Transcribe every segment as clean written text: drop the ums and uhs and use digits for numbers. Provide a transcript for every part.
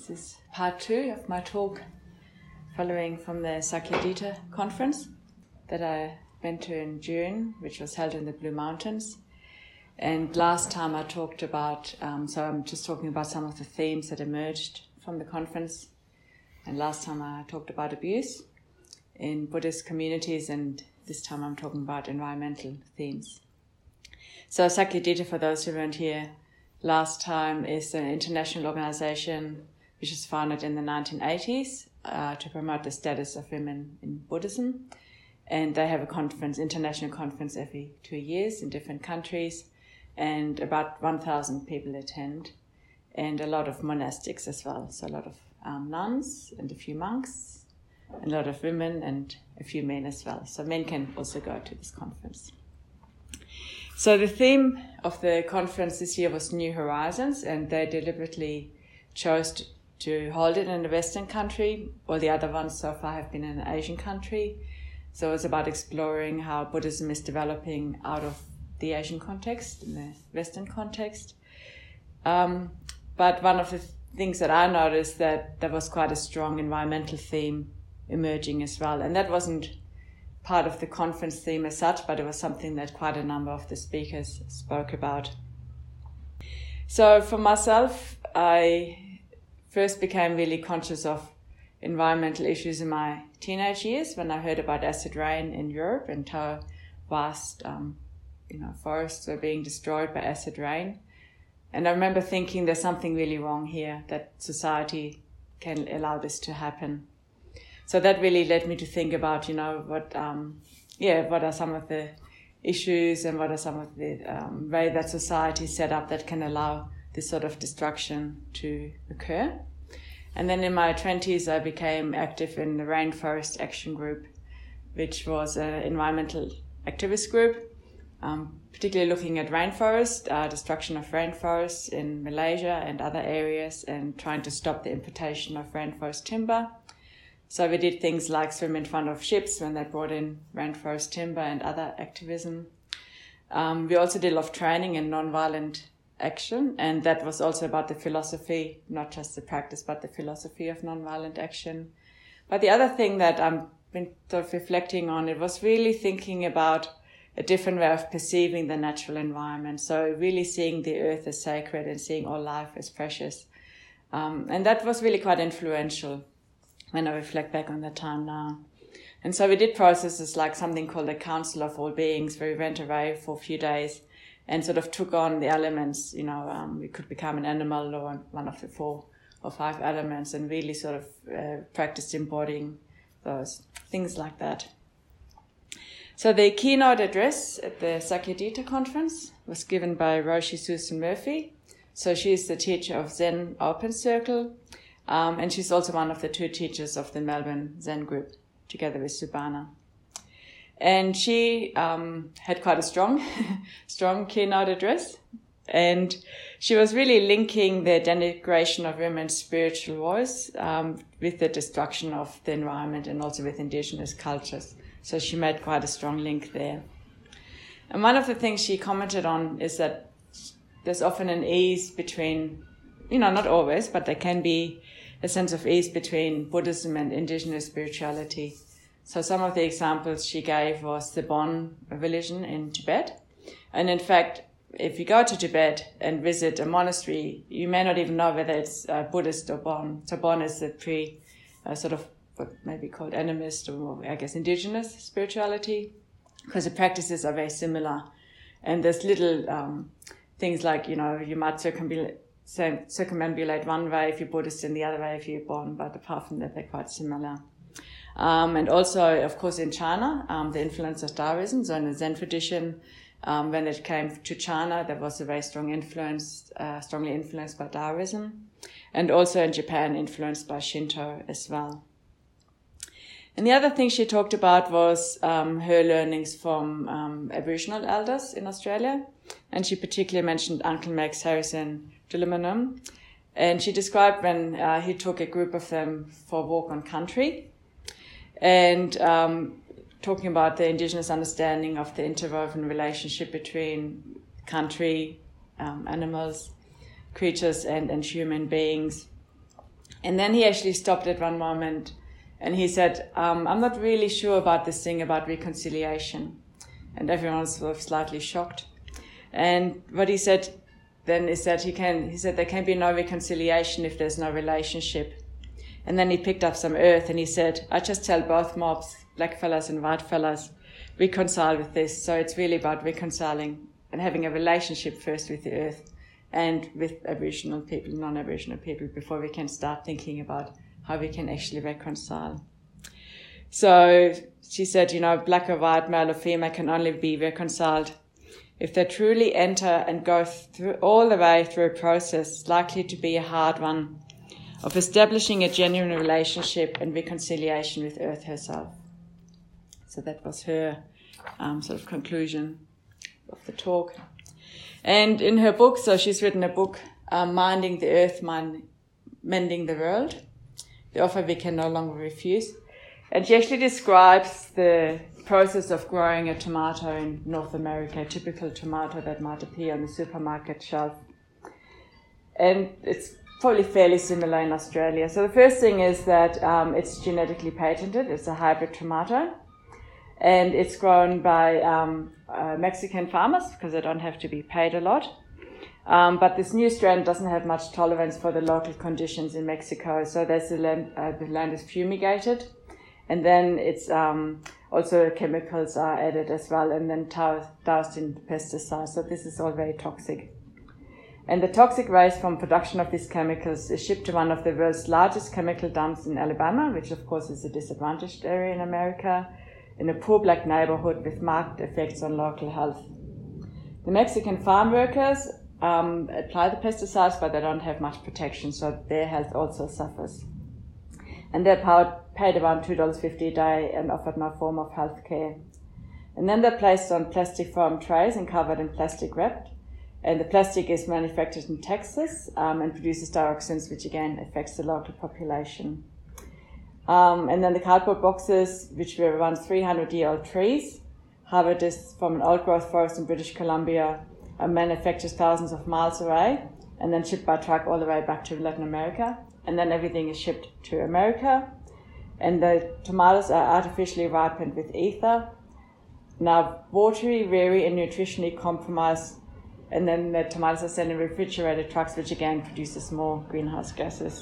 This is part 2 of my talk following from the Sakyadhita conference that I went to in June, which was held in the Blue Mountains. And last time I talked about, so I'm just talking about some of the themes that emerged from the conference. And last time I talked about abuse in Buddhist communities, and this time I'm talking about environmental themes. So Sakyadhita, for those who weren't here last time, is an international organization which was founded in the 1980s to promote the status of women in Buddhism. And they have a conference, international conference, every 2 years in different countries, and about 1,000 people attend, and a lot of monastics as well. So a lot of nuns and a few monks, a lot of women and a few men as well. So men can also go to this conference. So the theme of the conference this year was New Horizons, and they deliberately chose to hold it in a Western country. All the other ones so far have been in an Asian country. So it's about exploring how Buddhism is developing out of the Asian context, in the Western context. But one of the things that I noticed that there was quite a strong environmental theme emerging as well. And that wasn't part of the conference theme as such, but it was something that quite a number of the speakers spoke about. So for myself, I first became really conscious of environmental issues in my teenage years when I heard about acid rain in Europe and how vast forests were being destroyed by acid rain. And I remember thinking there's something really wrong here, that society can allow this to happen. So that really led me to think about, what are some of the issues and what are some of the way that society is set up that can allow this sort of destruction to occur. And then in my 20s, I became active in the Rainforest Action Group, which was an environmental activist group, particularly looking at rainforest, destruction of rainforests in Malaysia and other areas, and trying to stop the importation of rainforest timber. So we did things like swim in front of ships when they brought in rainforest timber and other activism. We also did a lot of training in nonviolent action, and that was also about the philosophy, not just the practice, but the philosophy of nonviolent action. But the other thing that I've been sort of reflecting on, it was really thinking about a different way of perceiving the natural environment. So really seeing the earth as sacred and seeing all life as precious. And that was really quite influential when I reflect back on that time now. And so we did processes like something called the Council of All Beings, where we went away for a few days and sort of took on the elements, we could become an animal or one of the 4 or 5 elements, and really sort of practiced embodying those, things like that. So the keynote address at the Sakyadhita conference was given by Roshi Susan Murphy. So she's the teacher of Zen Open Circle, and she's also one of the 2 teachers of the Melbourne Zen group, together with Subhana. And she had quite a strong keynote address. And she was really linking the denigration of women's spiritual voice with the destruction of the environment and also with indigenous cultures. So she made quite a strong link there. And one of the things she commented on is that there's often an ease between, not always, but there can be a sense of ease between Buddhism and indigenous spirituality. So some of the examples she gave was the Bon religion in Tibet. And in fact, if you go to Tibet and visit a monastery, you may not even know whether it's Buddhist or Bon. So Bon is the sort of what may be called animist or I guess indigenous spirituality, because the practices are very similar. And there's little things like, you might circumambulate one way if you're Buddhist and the other way if you're Bon, but apart from that, they're quite similar. And also, of course, in China, the influence of Taoism. So in the Zen tradition, when it came to China, there was a very strong influence, strongly influenced by Taoism. And also in Japan, influenced by Shinto as well. And the other thing she talked about was her learnings from Aboriginal elders in Australia. And she particularly mentioned Uncle Max Harrison Dulamanum. And she described when he took a group of them for a walk on country, and talking about the indigenous understanding of the interwoven relationship between country, animals, creatures and human beings. And then he actually stopped at one moment and he said, I'm not really sure about this thing about reconciliation. And everyone was sort of slightly shocked. And what he said then is that he said there can be no reconciliation if there's no relationship. And then he picked up some earth and he said, I just tell both mobs, black fellas and white fellas, reconcile with this. So it's really about reconciling and having a relationship first with the earth and with Aboriginal people, non-Aboriginal people, before we can start thinking about how we can actually reconcile. So she said, black or white, male or female can only be reconciled if they truly enter and go through all the way through a process likely to be a hard one of establishing a genuine relationship and reconciliation with Earth herself. So that was her sort of conclusion of the talk. And in her book, so she's written a book, Minding the Earth, Mending the World, the offer we can no longer refuse. And she actually describes the process of growing a tomato in North America, a typical tomato that might appear on the supermarket shelf. And it's probably fairly similar in Australia. So the first thing is that it's genetically patented. It's a hybrid tomato. And it's grown by Mexican farmers because they don't have to be paid a lot. But this new strain doesn't have much tolerance for the local conditions in Mexico. So there's the land is fumigated. And then it's also chemicals are added as well, and then doused in pesticides. So this is all very toxic. And the toxic waste from production of these chemicals is shipped to one of the world's largest chemical dumps in Alabama, which of course is a disadvantaged area in America, in a poor black neighborhood with marked effects on local health. The Mexican farm workers apply the pesticides, but they don't have much protection, so their health also suffers. And they're paid around $2.50 a day and offered no form of health care. And then they're placed on plastic foam trays and covered in plastic wrap. And the plastic is manufactured in Texas and produces dioxins, which again affects the local population. And then the cardboard boxes, which were around 300-year-old trees, harvested from an old-growth forest in British Columbia, are manufactured thousands of miles away and then shipped by truck all the way back to Latin America. And then everything is shipped to America. And the tomatoes are artificially ripened with ether, now watery, rare, and nutritionally compromised. And then the tomatoes are sent in refrigerated trucks, which again produces more greenhouse gases.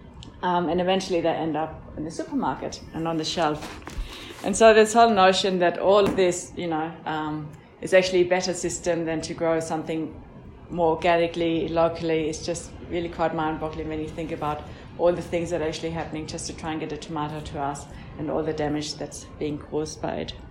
And eventually they end up in the supermarket and on the shelf. And so this whole notion that all of this, is actually a better system than to grow something more organically, locally, is just really quite mind-boggling when you think about all the things that are actually happening just to try and get a tomato to us and all the damage that's being caused by it.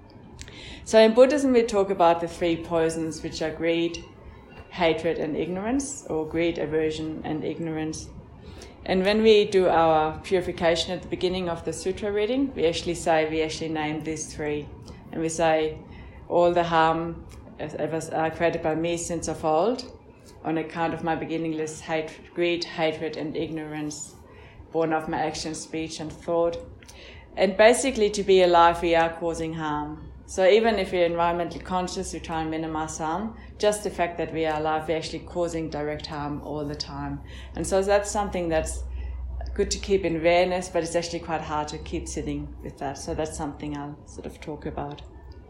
So in Buddhism, we talk about the three poisons, which are greed, hatred, and ignorance, or greed, aversion, and ignorance. And when we do our purification at the beginning of the sutra reading, we actually name these three. And we say, all the harm was created by me since of old, on account of my beginningless greed, hatred, and ignorance, born of my action, speech, and thought. And basically, to be alive, we are causing harm. So even if we're environmentally conscious, we try and minimize harm. Just the fact that we are alive, we're actually causing direct harm all the time. And so that's something that's good to keep in awareness, but it's actually quite hard to keep sitting with that. So that's something I'll sort of talk about.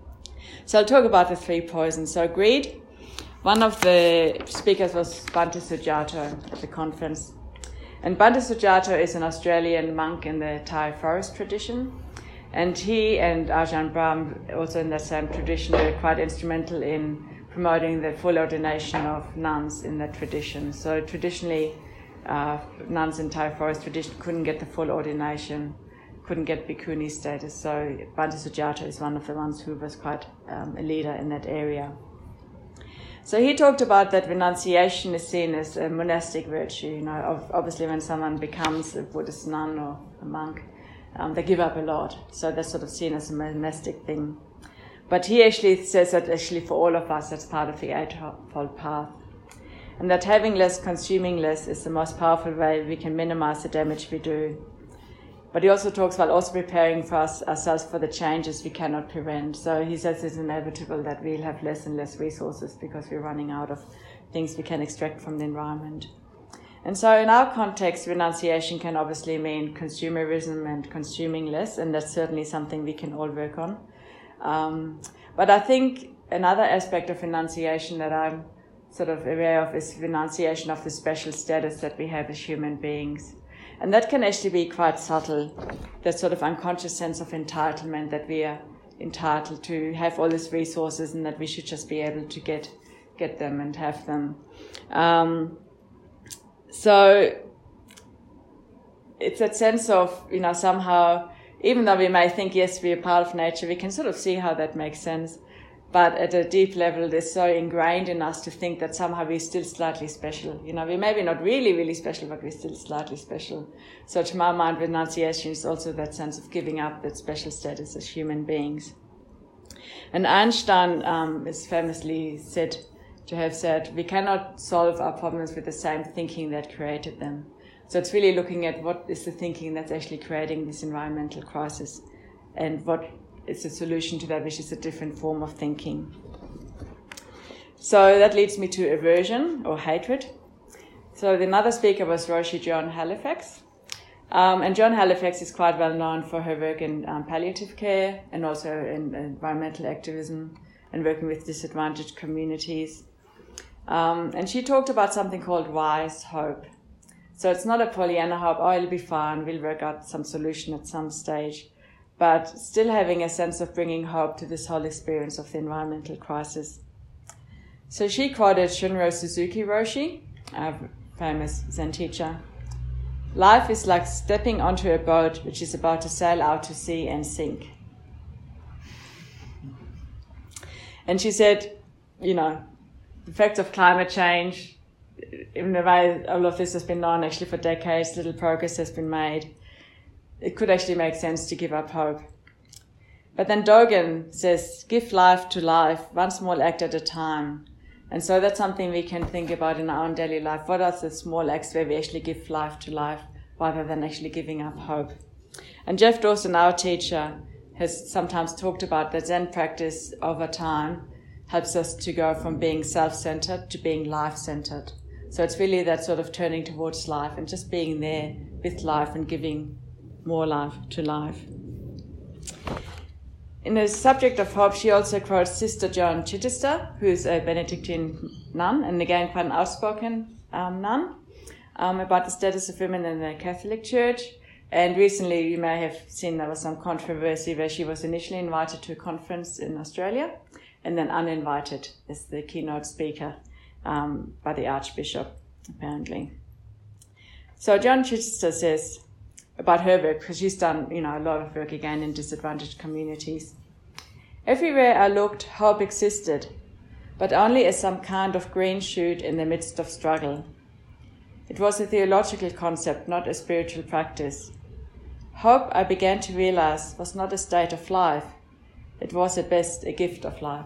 So I'll talk about the three poisons. So greed. One of the speakers was Bhante Sujato at the conference. And Bhante Sujato is an Australian monk in the Thai forest tradition. And he and Ajahn Brahm, also in that same tradition, were quite instrumental in promoting the full ordination of nuns in that tradition. So traditionally, nuns in Thai forest tradition couldn't get the full ordination, couldn't get bhikkhuni status. So Bhante Sujato is one of the ones who was quite a leader in that area. So he talked about that renunciation is seen as a monastic virtue. Obviously when someone becomes a Buddhist nun or a monk, they give up a lot. So that's sort of seen as a monastic thing. But he actually says that actually for all of us, that's part of the Eightfold Path. And that having less, consuming less is the most powerful way we can minimize the damage we do. But he also talks about also preparing for ourselves for the changes we cannot prevent. So he says it's inevitable that we'll have less and less resources because we're running out of things we can extract from the environment. And so in our context, renunciation can obviously mean consumerism and consuming less, and that's certainly something we can all work on. But I think another aspect of renunciation that I'm sort of aware of is renunciation of the special status that we have as human beings. And that can actually be quite subtle, that sort of unconscious sense of entitlement, that we are entitled to have all these resources and that we should just be able to get them and have them. So it's that sense of, somehow, even though we may think, yes, we're part of nature, we can sort of see how that makes sense. But at a deep level, it's so ingrained in us to think that somehow we're still slightly special. We're maybe not really, really special, but we're still slightly special. So to my mind, renunciation is also that sense of giving up that special status as human beings. And Einstein is famously said to have said, we cannot solve our problems with the same thinking that created them. So it's really looking at what is the thinking that's actually creating this environmental crisis and what is the solution to that, which is a different form of thinking. So that leads me to aversion or hatred. So another speaker was Roshi John Halifax. And John Halifax is quite well known for her work in palliative care and also in environmental activism and working with disadvantaged communities. And she talked about something called wise hope. So it's not a Pollyanna hope, it'll be fine, we'll work out some solution at some stage, but still having a sense of bringing hope to this whole experience of the environmental crisis. So she quoted Shunro Suzuki Roshi, a famous Zen teacher. Life is like stepping onto a boat which is about to sail out to sea and sink. And she said, the effects of climate change, even though all of this has been known actually for decades, little progress has been made, it could actually make sense to give up hope. But then Dogen says, give life to life, one small act at a time. And so that's something we can think about in our own daily life. What are the small acts where we actually give life to life rather than actually giving up hope? And Jeff Dawson, our teacher, has sometimes talked about that Zen practice over time helps us to go from being self-centered to being life-centered. So it's really that sort of turning towards life and just being there with life and giving more life to life. In the subject of hope, she also quotes Sister Joan Chittister, who's a Benedictine nun, and again quite an outspoken nun, about the status of women in the Catholic Church. And recently you may have seen there was some controversy where she was initially invited to a conference in Australia and then uninvited as the keynote speaker by the Archbishop, apparently. So Joan Chittister says about her work, because she's done a lot of work again in disadvantaged communities. Everywhere I looked, hope existed, but only as some kind of green shoot in the midst of struggle. It was a theological concept, not a spiritual practice. Hope, I began to realize, was not a state of life. It was at best a gift of life.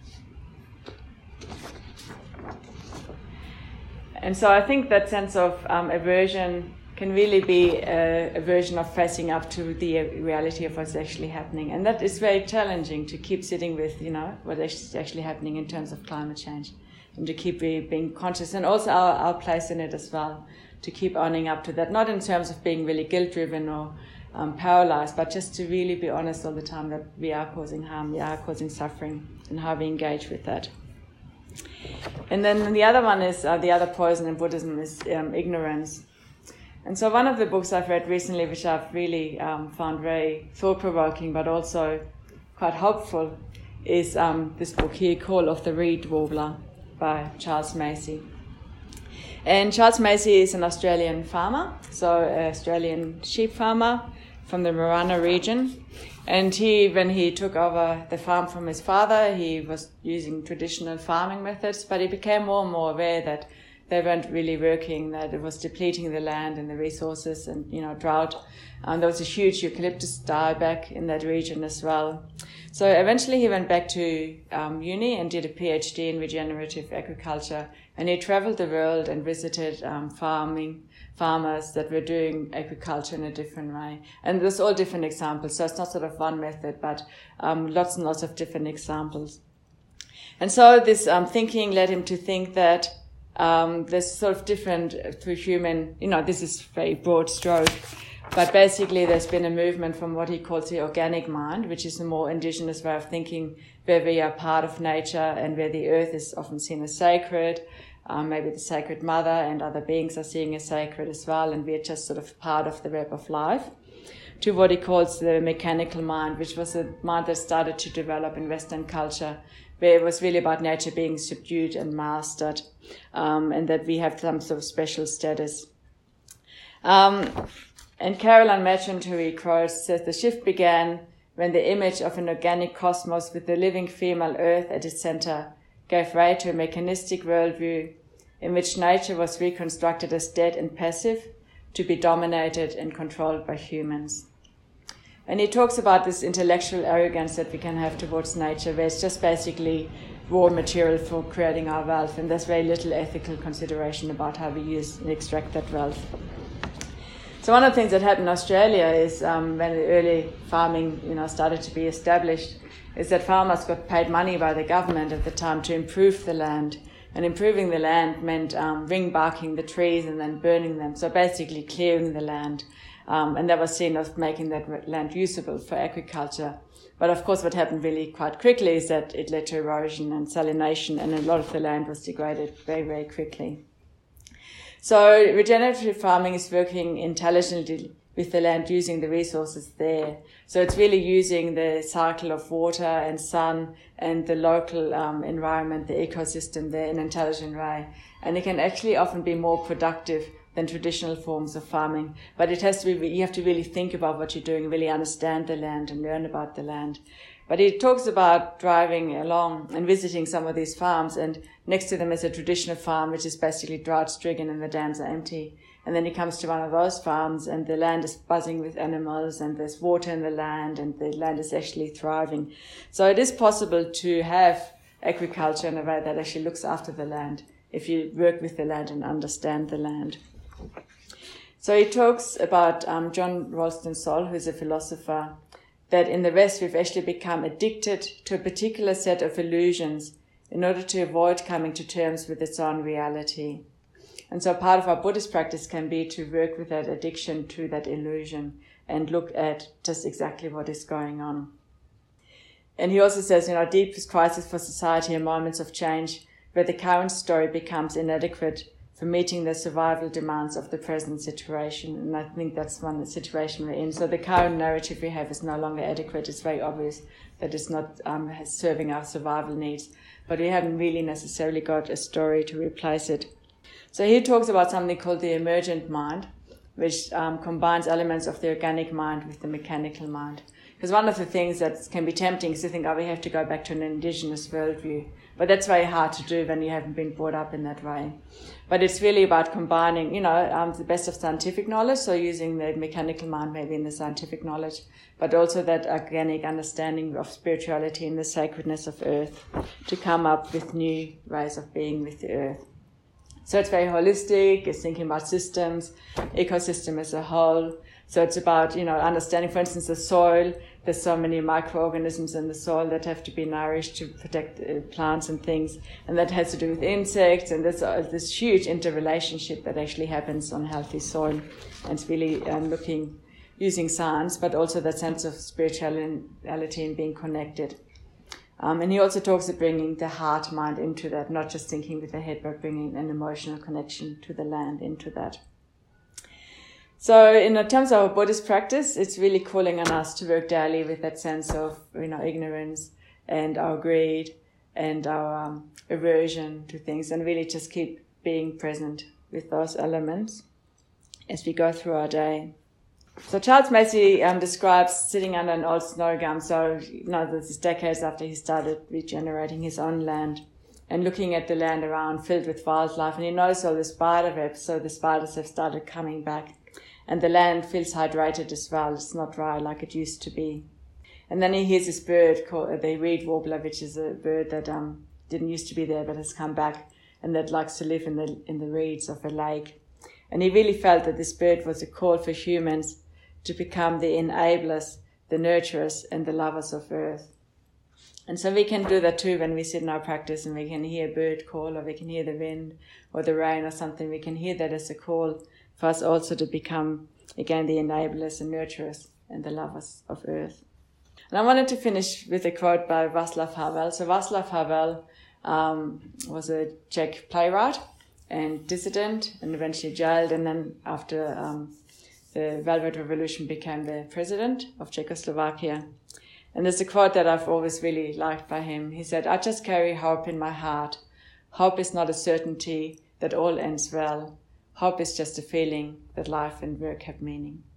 And so I think that sense of aversion can really be a version of facing up to the reality of what's actually happening. And that is very challenging, to keep sitting with, what is actually happening in terms of climate change, and to keep being conscious, and also our place in it as well, to keep owning up to that, not in terms of being really guilt-driven or paralyzed, but just to really be honest all the time that we are causing harm, we are causing suffering, and how we engage with that. And then the other one is, the other poison in Buddhism is ignorance. And so one of the books I've read recently, which I've really found very thought-provoking but also quite hopeful, is this book here, Call of the Reed Warbler by Charles Macy. And Charles Macy is an Australian farmer, so an Australian sheep farmer from the Marana region. And when he took over the farm from his father, he was using traditional farming methods, but he became more and more aware that they weren't really working, that it was depleting the land and the resources and, drought. There was a huge eucalyptus dieback in that region as well. So eventually he went back to uni and did a PhD in regenerative agriculture. And he traveled the world and visited farmers that were doing agriculture in a different way. And there's all different examples. So it's not sort of one method, but lots and lots of different examples. And so this thinking led him to think that there's sort of different through human, this is very broad stroke, but basically there's been a movement from what he calls the organic mind, which is a more indigenous way of thinking, where we are part of nature and where the earth is often seen as sacred. Maybe the sacred mother and other beings are seen as sacred as well, and we're just sort of part of the web of life. To what he calls the mechanical mind, which was a mind that started to develop in Western culture, where it was really about nature being subdued and mastered, and that we have some sort of special status. And Caroline Merchant, who he quotes, says the shift began when the image of an organic cosmos with the living female earth at its center gave way to a mechanistic worldview in which nature was reconstructed as dead and passive, to be dominated and controlled by humans. And he talks about this intellectual arrogance that we can have towards nature, where it's just basically raw material for creating our wealth, and there's very little ethical consideration about how we use and extract that wealth. So one of the things that happened in Australia is when the early farming, started to be established, is that farmers got paid money by the government at the time to improve the land. And improving the land meant ring barking the trees and then burning them. So basically clearing the land. And that was seen as making that land usable for agriculture. But of course what happened really quite quickly is that it led to erosion and salination, and a lot of the land was degraded very, very quickly. So regenerative farming is working intelligently with the land, using the resources there. So it's really using the cycle of water and sun and the local environment, the ecosystem there in an intelligent way. And it can actually often be more productive than traditional forms of farming. But it has to be, you have to really think about what you're doing, really understand the land and learn about the land. But he talks about driving along and visiting some of these farms, and next to them is a traditional farm, which is basically drought-stricken and the dams are empty. And then he comes to one of those farms and the land is buzzing with animals and there's water in the land and the land is actually thriving. So it is possible to have agriculture in a way that actually looks after the land if you work with the land and understand the land. So he talks about John Ralston Saul, who's a philosopher, that in the West we've actually become addicted to a particular set of illusions in order to avoid coming to terms with its own reality. And so part of our Buddhist practice can be to work with that addiction to that illusion and look at just exactly what is going on. And he also says, deepest crisis for society are moments of change where the current story becomes inadequate for meeting the survival demands of the present situation. And I think that's one situation we're in. So the current narrative we have is no longer adequate. It's very obvious that it's not serving our survival needs. But we haven't really necessarily got a story to replace it. So he talks about something called the emergent mind, which combines elements of the organic mind with the mechanical mind. Because one of the things that can be tempting is to think, we have to go back to an indigenous worldview. But that's very hard to do when you haven't been brought up in that way. But it's really about combining, the best of scientific knowledge, so using the mechanical mind maybe in the scientific knowledge, but also that organic understanding of spirituality and the sacredness of earth to come up with new ways of being with the earth. So it's very holistic, it's thinking about systems, ecosystem as a whole. So it's about, understanding, for instance, the soil. There's so many microorganisms in the soil that have to be nourished to protect plants and things. And that has to do with insects. And there's this huge interrelationship that actually happens on healthy soil. And it's really using science, but also that sense of spirituality and being connected. And he also talks of bringing the heart mind into that, not just thinking with the head, but bringing an emotional connection to the land into that. So in terms of our Buddhist practice, it's really calling on us to work daily with that sense of, ignorance and our greed and our aversion to things, and really just keep being present with those elements as we go through our day. So Charles Massey describes sitting under an old snow gum, so this is decades after he started regenerating his own land, and looking at the land around filled with wildlife, and he noticed all the spider webs, so the spiders have started coming back. And the land feels hydrated as well. It's not dry like it used to be. And then he hears this bird called the reed warbler, which is a bird that didn't used to be there but has come back, and that likes to live in the reeds of a lake. And he really felt that this bird was a call for humans to become the enablers, the nurturers, and the lovers of earth. And so we can do that too when we sit in our practice and we can hear a bird call, or we can hear the wind or the rain or something. We can hear that as a call for us also to become, again, the enablers and nurturers and the lovers of earth. And I wanted to finish with a quote by Václav Havel. So Václav Havel was a Czech playwright and dissident, and eventually jailed, and then after the Velvet Revolution became the president of Czechoslovakia. And there's a quote that I've always really liked by him. He said, "I just carry hope in my heart. Hope is not a certainty that all ends well. Hope is just a feeling that life and work have meaning."